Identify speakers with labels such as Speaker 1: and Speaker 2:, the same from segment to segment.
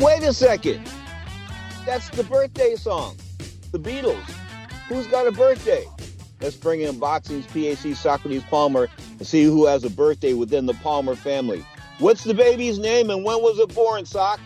Speaker 1: wait a second. That's the birthday song. The Beatles. Who's got a birthday? Let's bring in boxing's PAC Socrates Palmer and see who has a birthday within the Palmer family. What's the baby's name and when was it born, Sock?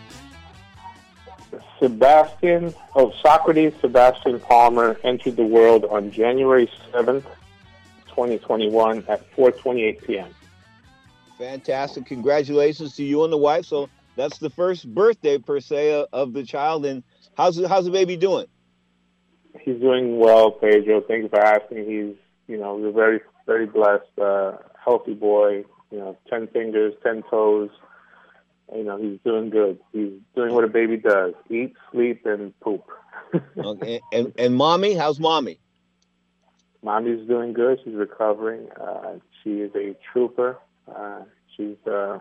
Speaker 2: Socrates Sebastian Palmer entered the world on January 7th, 2021 at 4:28 p.m.
Speaker 1: Fantastic. Congratulations to you and the wife. So that's the first birthday, per se, of the child. And how's the baby doing?
Speaker 2: He's doing well, Pedro. Thank you for asking. He's, we're very, very blessed. Healthy boy, 10 fingers, 10 toes. He's doing good. He's doing what a baby does: eat, sleep, and poop.
Speaker 1: Okay. And mommy, how's mommy?
Speaker 2: Mommy's doing good. She's recovering. She is a trooper. She's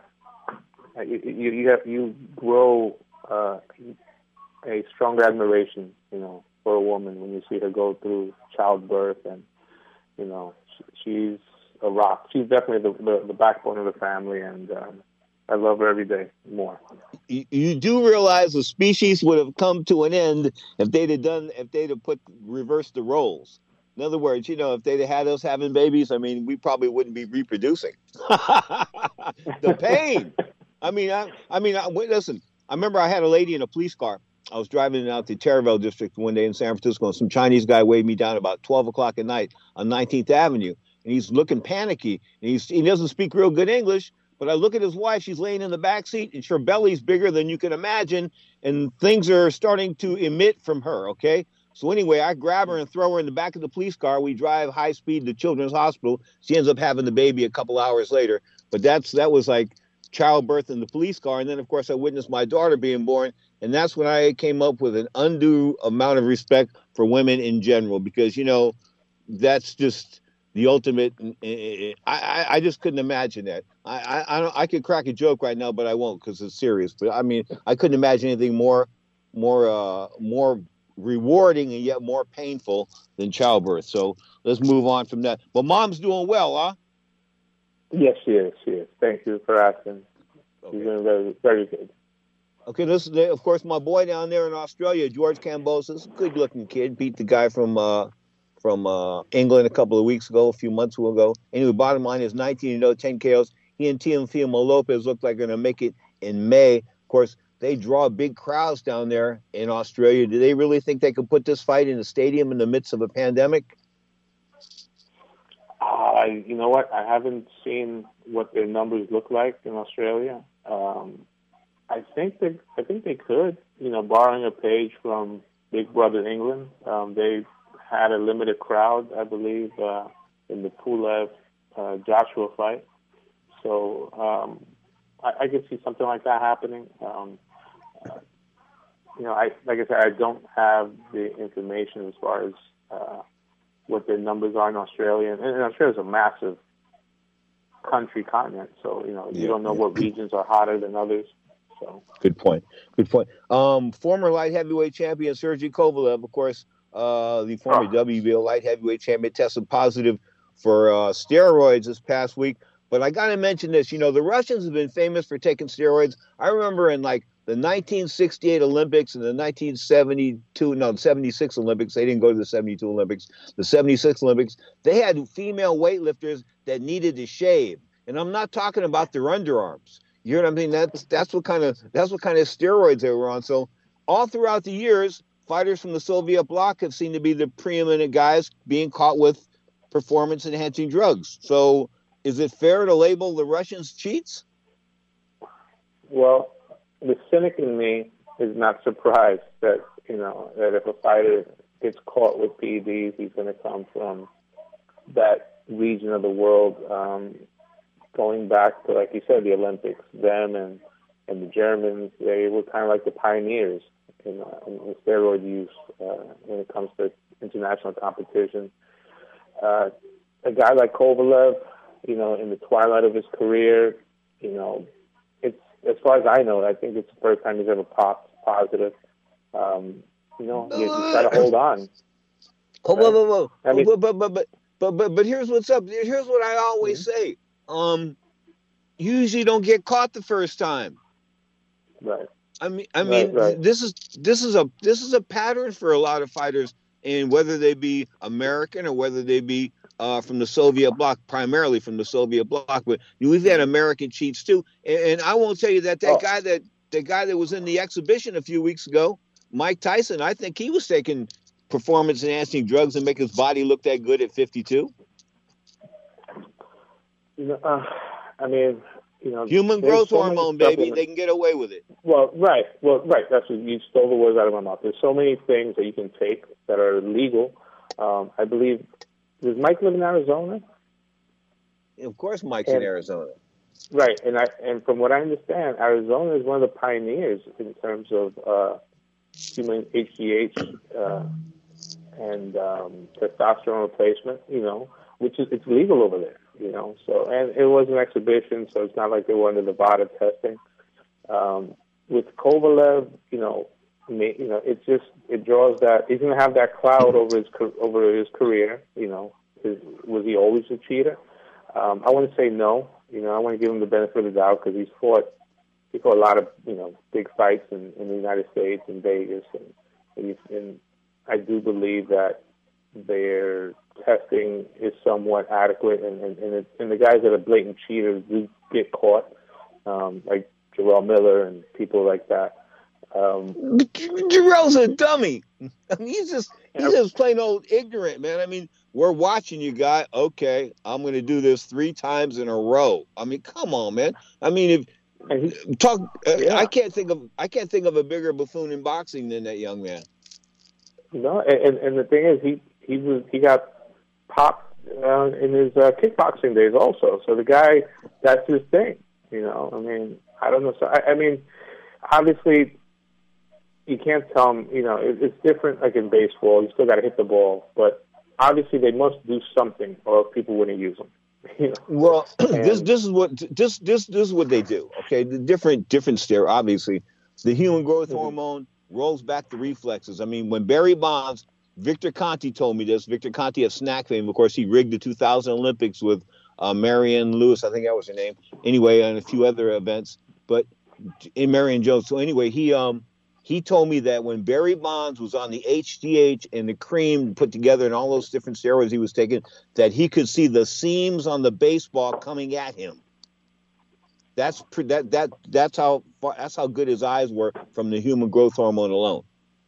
Speaker 2: you grow a strong admiration, for a woman when you see her go through childbirth, and she's a rock. She's definitely the backbone of the family, and I love her every day more.
Speaker 1: You do realize the species would have come to an end if they'd have reversed the roles. In other words, if they'd have had us having babies, we probably wouldn't be reproducing. The pain. Listen, I remember I had a lady in a police car. I was driving out to Terraville District one day in San Francisco, and some Chinese guy waved me down about 12 o'clock at night on 19th Avenue. And he's looking panicky. And he doesn't speak real good English. But I look at his wife. She's laying in the back seat, and her belly's bigger than you can imagine. And things are starting to emit from her, okay? So anyway, I grab her and throw her in the back of the police car. We drive high speed to Children's Hospital. She ends up having the baby a couple hours later. But that was like childbirth in the police car. And then, of course, I witnessed my daughter being born. And that's when I came up with an undue amount of respect for women in general, because, that's just the ultimate. I just couldn't imagine that. I could crack a joke right now, but I won't because it's serious. But I couldn't imagine anything more rewarding and yet more painful than childbirth. So let's move on from that. But mom's doing well, huh?
Speaker 2: Yes, she is. Thank you for asking. Okay. She's doing very, very good.
Speaker 1: Okay, this is, of course, my boy down there in Australia, George Kambosos, good-looking kid, beat the guy from England a few months ago. Anyway, bottom line is 19-0, 10 KOs. He and Teofimo Lopez look like they're going to make it in May. Of course, they draw big crowds down there in Australia. Do they really think they could put this fight in a stadium in the midst of a pandemic?
Speaker 2: You know what? I haven't seen what their numbers look like in Australia. I think they could. Borrowing a page from Big Brother England, they've had a limited crowd, I believe, in the Pulev Joshua fight. So I could see something like that happening. Like I said, I don't have the information as far as what their numbers are in Australia. And Australia's a massive continent, so you don't know what regions are hotter than others. So
Speaker 1: good point. Former light heavyweight champion Sergey Kovalev, of course, the former WBO light heavyweight champion, tested positive for steroids this past week. But I got to mention this. The Russians have been famous for taking steroids. I remember in the 1968 Olympics and the 76 Olympics. They didn't go to the 72 Olympics. The 76 Olympics, they had female weightlifters that needed to shave, and I'm not talking about their underarms. You know what I mean? That's what kind of steroids they were on. So all throughout the years, fighters from the Soviet bloc have seemed to be the preeminent guys being caught with performance-enhancing drugs. So is it fair to label the Russians cheats?
Speaker 2: Well, the cynic in me is not surprised that if a fighter gets caught with PEDs, he's going to come from that region of the world. Going back to, like you said, the Olympics, them and the Germans, they were kind of like the pioneers in steroid use when it comes to international competition. A guy like Kovalev, in the twilight of his career, it's, as far as I know, I think it's the first time he's ever popped positive. You try to hold on.
Speaker 1: Whoa. But here's what's up. Here's what I always say. You usually don't get caught the first time.
Speaker 2: Right. Right.
Speaker 1: This is a pattern for a lot of fighters, and whether they be American or whether they be from the Soviet bloc, primarily from the Soviet bloc. But we've had American cheats too, and I won't tell you that
Speaker 2: Oh,
Speaker 1: the guy that was in the exhibition a few weeks ago, Mike Tyson. I think he was taking performance enhancing drugs and make his body look that good at 52.
Speaker 2: I mean,
Speaker 1: Human
Speaker 2: there's
Speaker 1: growth
Speaker 2: so many
Speaker 1: hormone, baby.
Speaker 2: supplements.
Speaker 1: They can get away with it.
Speaker 2: Well, right. That's what you stole the words out of my mouth. There's so many things that you can take that are legal. I believe, does Mike live in Arizona?
Speaker 1: Of course, Mike's in Arizona.
Speaker 2: Right, and from what I understand, Arizona is one of the pioneers in terms of human HGH and testosterone replacement. Which is it's legal over there. So and it was an exhibition, so it's not like they were under Nevada testing. With Kovalev, it draws that he's going to have that cloud over his career. Was he always a cheater? I want to say no. I want to give him the benefit of the doubt because he fought a lot of big fights in the United States and Vegas, and I do believe that their testing is somewhat adequate, and the guys that are blatant cheaters do get caught, like Jarrell Miller and people like that.
Speaker 1: Jarrell's a dummy. I mean, he's just plain old ignorant, man. I mean, we're watching you, guy. Okay, I'm going to do this 3 times in a row. I mean, come on, man. I mean, I can't think of a bigger buffoon in boxing than that young man.
Speaker 2: And the thing is, he got popped in his kickboxing days also. So the guy, that's his thing. I mean, I don't know. So I mean, obviously, you can't tell him. It's different. Like in baseball, you still got to hit the ball, but obviously they must do something, or people wouldn't use them.
Speaker 1: Well, this is what they do. Okay, the different steroids. Obviously, the human growth hormone rolls back the reflexes. I mean, when Barry Bonds, Victor Conti told me this. Victor Conti of Snack fame, of course, he rigged the 2000 Olympics with Marion Lewis, I think that was her name. Anyway, and a few other events, but in Marion Jones. So anyway, he told me that when Barry Bonds was on the HGH and the cream put together and all those different steroids he was taking, that he could see the seams on the baseball coming at him. That's how good his eyes were from the human growth hormone alone.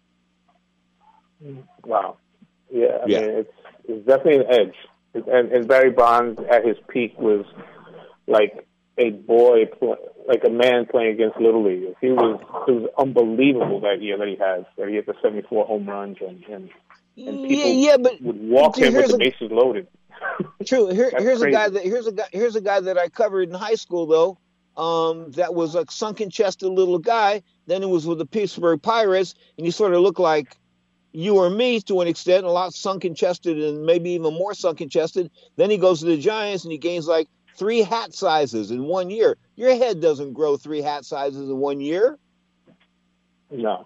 Speaker 2: Wow. Yeah, I mean, it's definitely an edge. And Barry Bonds at his peak was like a boy, like a man playing against Little League. It was unbelievable that year that he had the 74 home runs and people
Speaker 1: but
Speaker 2: would walk him with the bases loaded.
Speaker 1: True. Here's a guy that I covered in high school though. That was a sunken chested little guy. Then it was with the Pittsburgh Pirates, and he sort of looked like you or me to an extent, a lot sunken chested and maybe even more sunken chested. Then he goes to the Giants and he gains like 3 hat sizes in 1 year. Your head doesn't grow 3 hat sizes in 1 year.
Speaker 2: No,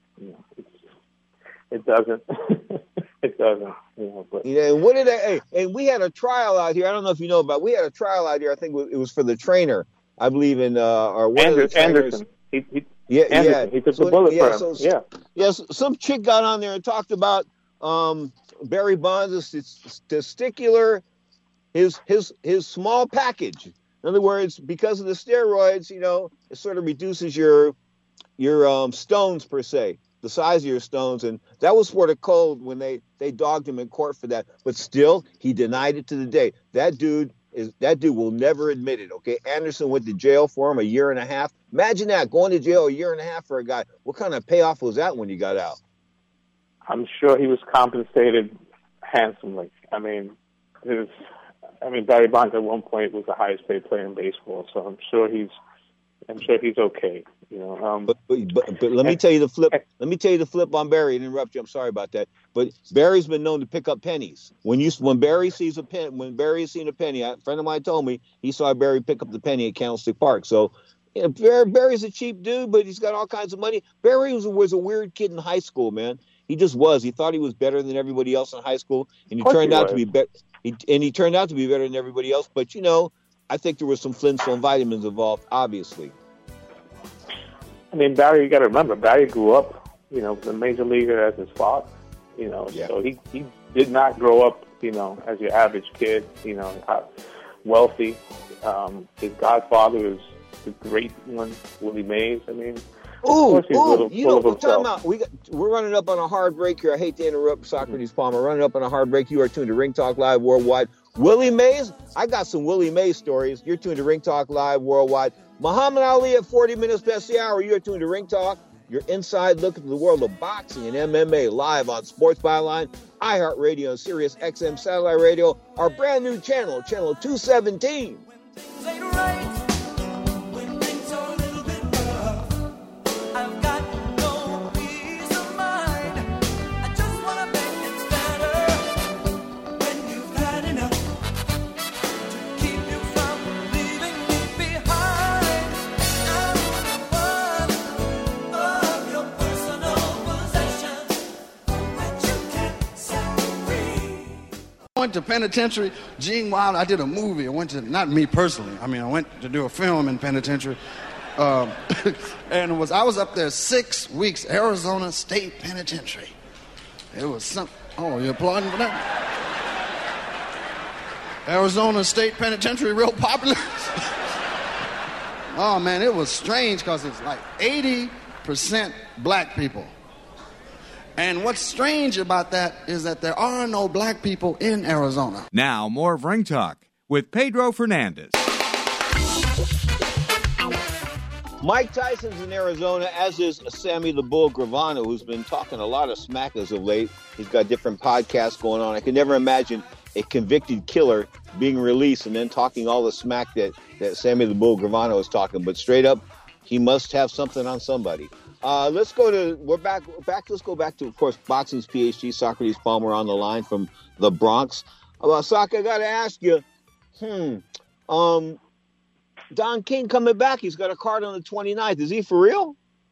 Speaker 2: it doesn't. It doesn't. But
Speaker 1: what did and we had a trial out here. I don't know if you know about. We had a trial out here. I think it was for the trainer. I believe in or one of the trainers.
Speaker 2: Anderson. He took the bullet for him.
Speaker 1: Some chick got on there and talked about Barry Bonds' testicular, his small package. In other words, because of the steroids, it sort of reduces your stones per se, the size of your stones, and that was for the cold when they dogged him in court for that. But still, he denied it to the day. That dude will never admit it. Okay, Anderson went to jail for him 1.5 years. Imagine that, going to jail 1.5 years for a guy. What kind of payoff was that when you got out?
Speaker 2: I'm sure he was compensated handsomely. I mean, Barry Bonds at one point was the highest paid player in baseball, so I'm sure he's okay.
Speaker 1: But let me tell you the flip. Let me tell you the flip on Barry. And interrupt you. I'm sorry about that. But Barry's been known to pick up pennies. When Barry sees a penny, a friend of mine told me he saw Barry pick up the penny at Candlestick Park. So Barry's a cheap dude, but he's got all kinds of money. Barry was a weird kid in high school, man. He just was. He thought he was better than everybody else in high school, and he turned out to be better. He turned out to be better than everybody else. But I think there was some Flintstone vitamins involved, obviously.
Speaker 2: mean, Barry, you got to remember, Barry grew up, the major leaguer as his father, so he did not grow up, as your average kid, wealthy. His godfather is the great one, Willie Mays. I mean,
Speaker 1: we're talking about, we're running up on a hard break here. I hate to interrupt, Socrates Palmer. Running up on a hard break. You are tuned to Ring Talk Live Worldwide. Willie Mays, I got some Willie Mays stories. You're tuned to Ring Talk Live Worldwide. Muhammad Ali at 40 minutes past the hour. You're tuned to Ring Talk. Your inside look into the world of boxing and MMA live on Sports Byline, iHeartRadio, and Sirius XM Satellite Radio. Our brand new channel, Channel 217.
Speaker 3: I went to penitentiary. Gene Wilder, I did a movie. I went to, not me personally, I went to do a film in penitentiary. And I was up there 6 weeks, Arizona State Penitentiary. It was something. Oh, you applauding for that? Arizona State Penitentiary, real popular. Oh, man, it was strange because it's like 80% black people. And what's strange about that is that there are no black people in Arizona.
Speaker 4: Now, more of Ring Talk with Pedro Fernandez.
Speaker 1: Mike Tyson's in Arizona, as is Sammy the Bull Gravano, who's been talking a lot of smack as of late. He's got different podcasts going on. I could never imagine a convicted killer being released and then talking all the smack that Sammy the Bull Gravano is talking. But straight up, he must have something on somebody. Let's go to, let's go back to, of course, boxing's PhD, Socrates Palmer on the line from the Bronx. Sock, I got to ask you, Don King coming back. He's got a card on the 29th. Is he for real?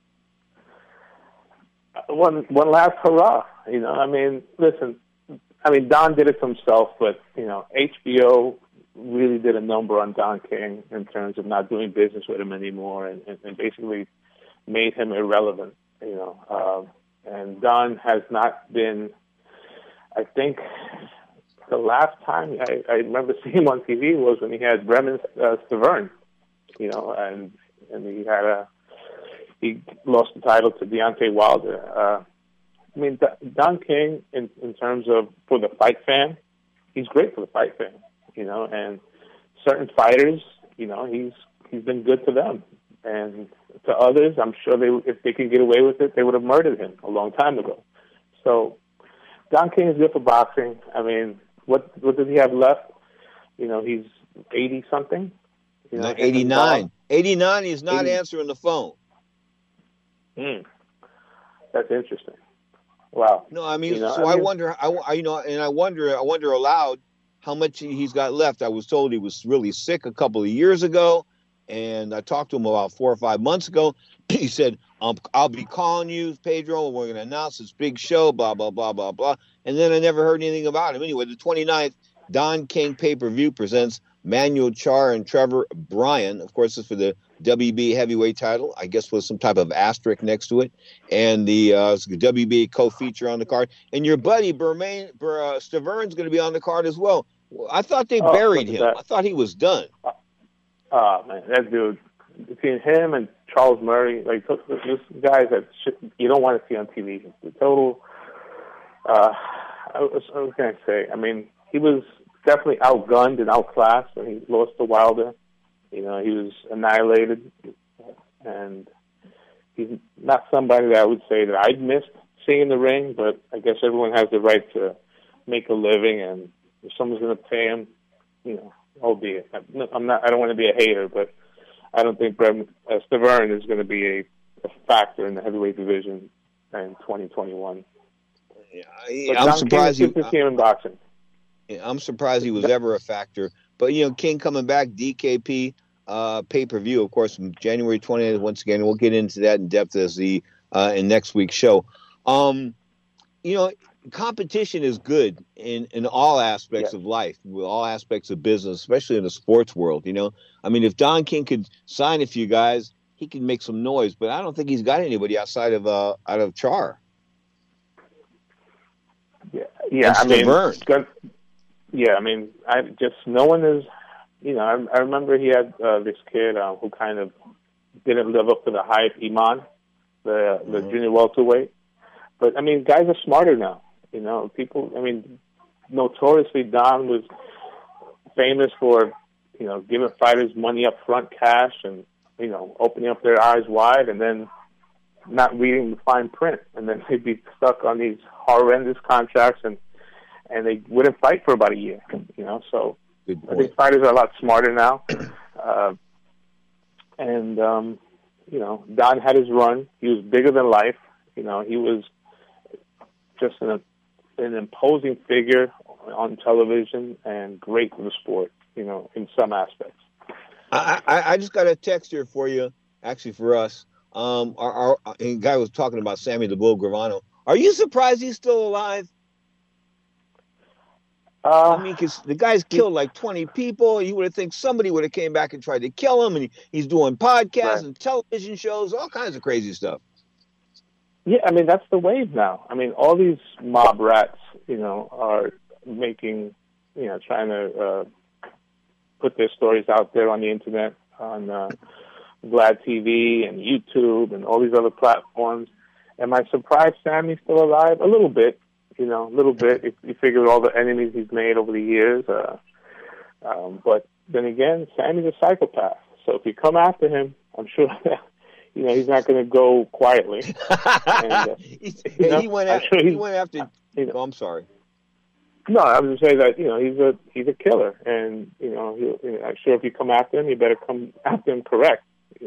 Speaker 2: One last hurrah. Listen, Don did it himself, but, HBO really did a number on Don King in terms of not doing business with him anymore and basically made him irrelevant, and Don has not been, I think the last time I remember seeing him on TV was when he had Bremen Stavern, and he lost the title to Deontay Wilder. Don King, in terms of for the fight fan, he's great for the fight fan, and certain fighters, he's been good to them. And to others, I'm sure if they could get away with it, they would have murdered him a long time ago. So Don King is good for boxing. What does he have left? He's 80-something.
Speaker 1: 89. 89, he's not answering the phone.
Speaker 2: That's interesting. Wow.
Speaker 1: No, I wonder, I wonder aloud how much he's got left. I was told he was really sick a couple of years ago. And I talked to him about 4 or 5 months ago. He said, I'll be calling you, Pedro, and we're going to announce this big show, blah, blah, blah, blah, blah. And then I never heard anything about him. Anyway, the 29th, Don King pay-per-view presents Manuel Charr and Trevor Bryan. Of course, it's for the WB heavyweight title, I guess with some type of asterisk next to it. And the WB co-feature on the card. And your buddy, Stavern's going to be on the card as well. I thought they buried him. I thought he was done.
Speaker 2: Oh, man, that dude, between him and Charles Murray, this guys that you don't want to see on TV. The total, what can I say? He was definitely outgunned and outclassed when he lost to Wilder. He was annihilated, and he's not somebody that I would say that I'd missed seeing in the ring, but I guess everyone has the right to make a living, and if someone's going to pay him, albeit. I don't want to be a hater, but I don't think Stavern is going to be a factor in the heavyweight division in 2021.
Speaker 1: I'm surprised
Speaker 2: I'm
Speaker 1: surprised he was ever a factor. But King coming back, DKP pay-per-view, of course, from January 20th. Once again, we'll get into that in depth as in next week's show. Competition is good in all aspects of life, with all aspects of business, especially in the sports world. If Don King could sign a few guys, he can make some noise, but I don't think he's got anybody outside of out of Char.
Speaker 2: Yeah. I mean, no one is. I remember he had this kid who kind of didn't live up to the hype, Iman, the junior welterweight. But I mean, guys are smarter now. People. I mean, notoriously, Don was famous for giving fighters money up front, cash, and opening up their eyes wide, and then not reading the fine print, and then they'd be stuck on these horrendous contracts, and they wouldn't fight for about a year. So I think fighters are a lot smarter now. Don had his run. He was bigger than life. He was just an imposing figure on television and great for the sport, in some aspects.
Speaker 1: I just got a text here for you, actually for us. Our guy was talking about Sammy the Bull Gravano. Are you surprised he's still alive? I mean, because the guy's killed like 20 people. You would have think somebody would have came back and tried to kill him, and he's doing podcasts and television shows, all kinds of crazy stuff.
Speaker 2: Yeah, I mean, that's the wave now. I mean, all these mob rats, are making, trying to put their stories out there on the internet, on Vlad TV and YouTube and all these other platforms. Am I surprised Sammy's still alive? A little bit, a little bit. If you figure all the enemies he's made over the years. But then again, Sammy's a psychopath. So if you come after him, I'm sure he's not going to go quietly. And,
Speaker 1: he went after. I'm sorry.
Speaker 2: No, I was going to say that he's a killer, and I'm sure if you come after him, you better come after him correct.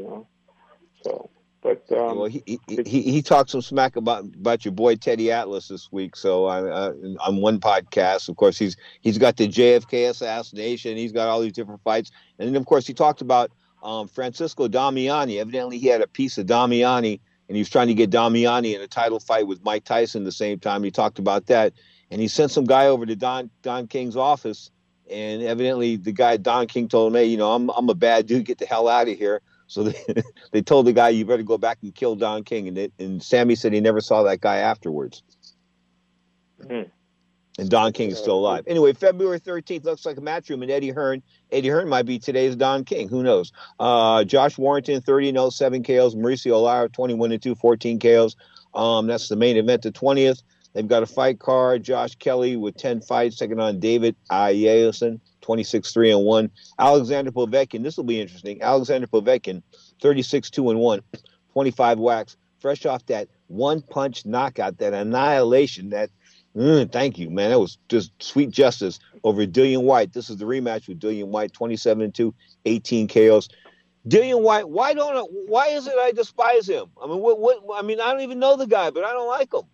Speaker 2: So, but
Speaker 1: well, he talked some smack about your boy Teddy Atlas this week. So on one podcast, of course, he's got the JFK assassination. He's got all these different fights, and then of course he talked about Francisco Damiani. Evidently, he had a piece of Damiani, and he was trying to get Damiani in a title fight with Mike Tyson. The same time he talked about that. And he sent some guy over to Don King's office, and evidently the guy, Don King, told him, hey, I'm a bad dude, get the hell out of here. So they told the guy, you better go back and kill Don King. And Sammy said he never saw that guy afterwards. Mm-hmm. And Don King is still alive. Anyway, February 13th looks like a matchroom in Eddie Hearn. Eddie Hearn might be today's Don King. Who knows? Josh Warrington, 30-0, 7 KOs. Mauricio Lara, 21-2, 14 KOs. That's the main event, the 20th. They've got a fight card. Josh Kelly with 10 fights, taking on David Ayeson, 26-3-1. Alexander Povetkin, this will be interesting. Alexander Povetkin, 36-2-1, 25 whacks, fresh off that one-punch knockout, that annihilation, thank you, man. That was just sweet justice over Dillian White. This is the rematch with Dillian White, 27-2, 18 KOs. Dillian White, why is it I despise him? I mean, I don't even know the guy, but I don't like him.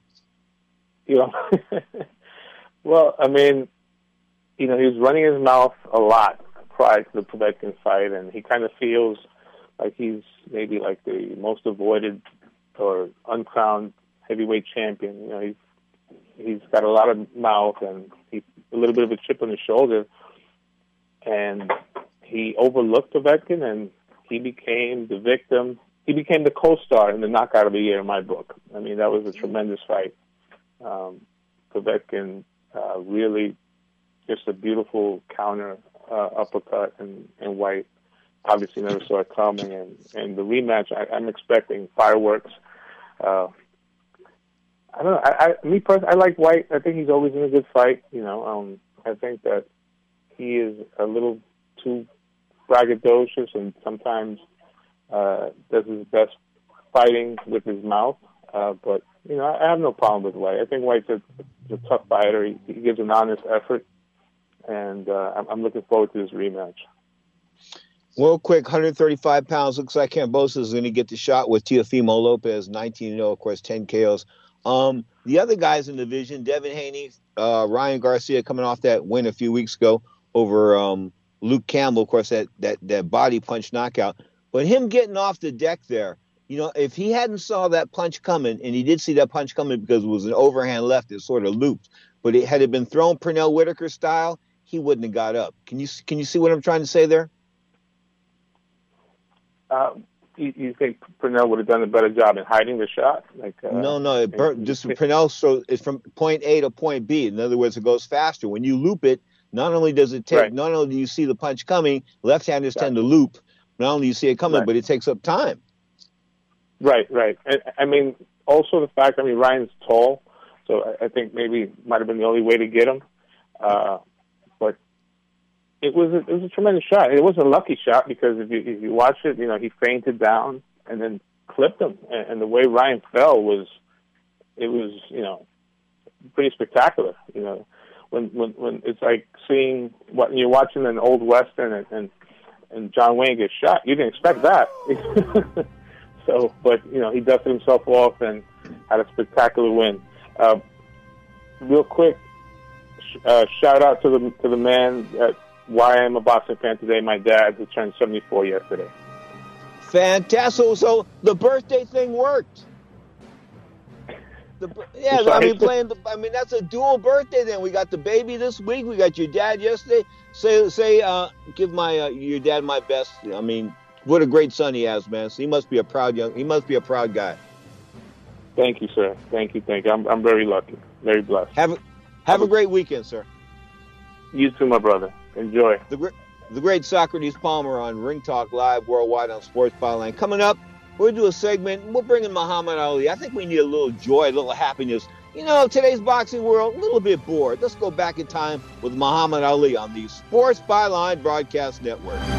Speaker 2: Well, I mean, he was running his mouth a lot prior to the Povetkin fight, and he kind of feels like he's maybe like the most avoided or uncrowned heavyweight champion. He's got a lot of mouth and a little bit of a chip on his shoulder, and he overlooked Povetkin, and he became the victim. He became the co-star in the knockout of the year in my book. I mean, that was a tremendous fight. Povetkin really just a beautiful counter uppercut, and White obviously never saw it coming. And the rematch, I'm expecting fireworks. I don't know. Me personally, I like White. I think he's always in a good fight. I think that he is a little too braggadocious and sometimes does his best fighting with his mouth. But I have no problem with White. I think White's a tough fighter. He gives an honest effort, and I'm looking forward to this rematch.
Speaker 1: Real quick, 135 pounds. Looks like Kambosos is going to get the shot with Teofimo Lopez, 19-0, of course, 10 KOs. The other guys in the division, Devin Haney, Ryan Garcia, coming off that win a few weeks ago over Luke Campbell, of course, that body punch knockout. But him getting off the deck there, if he hadn't saw that punch coming, and he did see that punch coming because it was an overhand left, it sort of looped. But had it been thrown Pernell Whitaker style, he wouldn't have got up. Can you see what I'm trying to say there?
Speaker 2: You think Pernell would have done a better job in hiding the shot?
Speaker 1: No. Pernell, so it's from point A to point B. In other words, it goes faster. When you loop it, not only does it take, not only do you see the punch coming, left-handers tend to loop. Not only do you see it coming, but it takes up time.
Speaker 2: Right. And, I mean, also the fact, Ryan's tall, so I think maybe might have been the only way to get him. But it was a tremendous shot. It was a lucky shot because if you watch it, he feinted down and then clipped him, and the way Ryan fell was pretty spectacular. When it's like seeing when you're watching an old Western and John Wayne gets shot, you didn't expect that. So, but he dusted himself off and had a spectacular win. Real quick, shout out to the man at why I'm a boxing fan today. My dad, who turned 74 yesterday.
Speaker 1: Fantastic. So the birthday thing worked. That's a dual birthday then. We got the baby this week. We got your dad yesterday. Give your dad my best. What a great son he has, man. So he must be a proud guy.
Speaker 2: Thank you, sir. Thank you. I'm very lucky. Very blessed.
Speaker 1: Have a great weekend, sir.
Speaker 2: You too, my brother. Enjoy.
Speaker 1: The great Socrates Palmer on Ring Talk Live worldwide on Sports Byline. Coming up, we'll do a segment. We'll bring in Muhammad Ali. I think we need a little joy, a little happiness. Today's boxing world, a little bit bored. Let's go back in time with Muhammad Ali on the Sports Byline Broadcast Network.